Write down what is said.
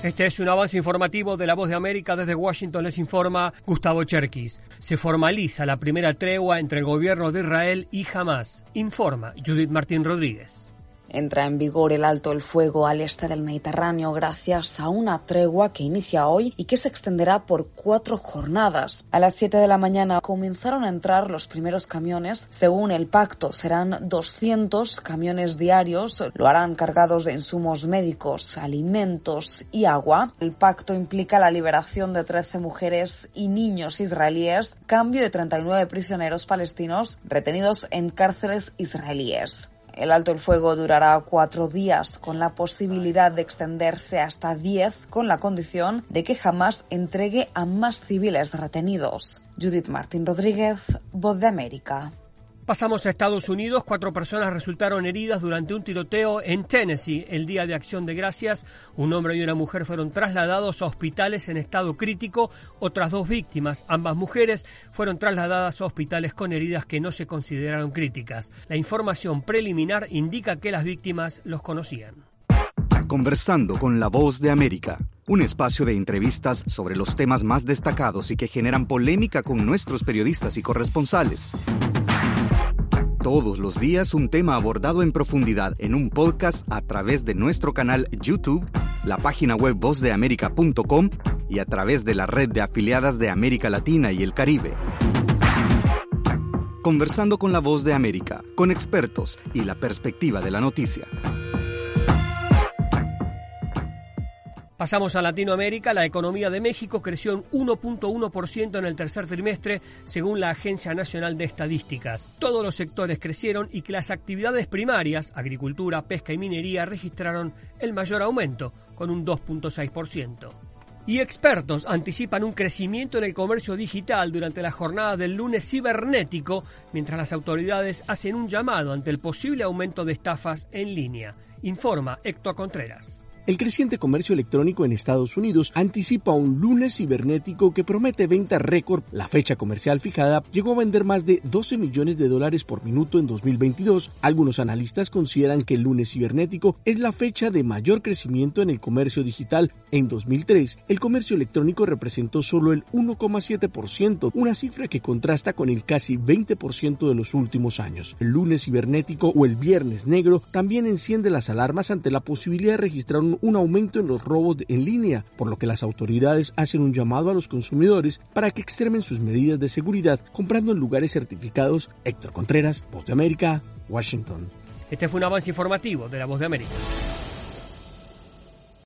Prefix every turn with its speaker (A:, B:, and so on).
A: Este es un avance informativo de La Voz de América. Desde Washington les informa Gustavo Cherkis. Se formaliza la primera tregua entre el gobierno de Israel y Hamás. Informa Judith Martín Rodríguez.
B: Entra en vigor el alto el fuego al este del Mediterráneo gracias a una tregua que inicia hoy y que se extenderá por 4 jornadas. A las 7 de la mañana comenzaron a entrar los primeros camiones. Según el pacto, serán 200 camiones diarios. Lo harán cargados de insumos médicos, alimentos y agua. El pacto implica la liberación de 13 mujeres y niños israelíes, cambio de 39 prisioneros palestinos retenidos en cárceles israelíes. El alto el fuego durará 4 días, con la posibilidad de extenderse hasta 10, con la condición de que Hamás entregue a más civiles retenidos. Judith Martín Rodríguez, Voz de América.
A: Pasamos a Estados Unidos. 4 personas resultaron heridas durante un tiroteo en Tennessee el Día de Acción de Gracias. Un hombre y una mujer fueron trasladados a hospitales en estado crítico. Otras 2 víctimas, ambas mujeres, fueron trasladadas a hospitales con heridas que no se consideraron críticas. La información preliminar indica que las víctimas los conocían.
C: Conversando con La Voz de América, un espacio de entrevistas sobre los temas más destacados y que generan polémica con nuestros periodistas y corresponsales. Todos los días un tema abordado en profundidad en un podcast a través de nuestro canal YouTube, la página web vozdeamerica.com y a través de la red de afiliadas de América Latina y el Caribe. Conversando con La Voz de América, con expertos y la perspectiva de la noticia.
A: Pasamos a Latinoamérica. La economía de México creció en 1.1% en el tercer trimestre, según la Agencia Nacional de Estadísticas. Todos los sectores crecieron y que las actividades primarias, agricultura, pesca y minería, registraron el mayor aumento, con un 2.6%. Y expertos anticipan un crecimiento en el comercio digital durante la jornada del lunes cibernético, mientras las autoridades hacen un llamado ante el posible aumento de estafas en línea. Informa Héctor Contreras.
D: El creciente comercio electrónico en Estados Unidos anticipa un lunes cibernético que promete venta récord. La fecha comercial fijada llegó a vender más de $12 millones por minuto en 2022. Algunos analistas consideran que el lunes cibernético es la fecha de mayor crecimiento en el comercio digital. En 2003, el comercio electrónico representó solo el 1,7%, una cifra que contrasta con el casi 20% de los últimos años. El lunes cibernético o el viernes negro también enciende las alarmas ante la posibilidad de registrar un aumento en los robos en línea, por lo que las autoridades hacen un llamado a los consumidores para que extremen sus medidas de seguridad comprando en lugares certificados. Héctor Contreras, Voz de América, Washington.
A: Este fue un avance informativo de La Voz de América.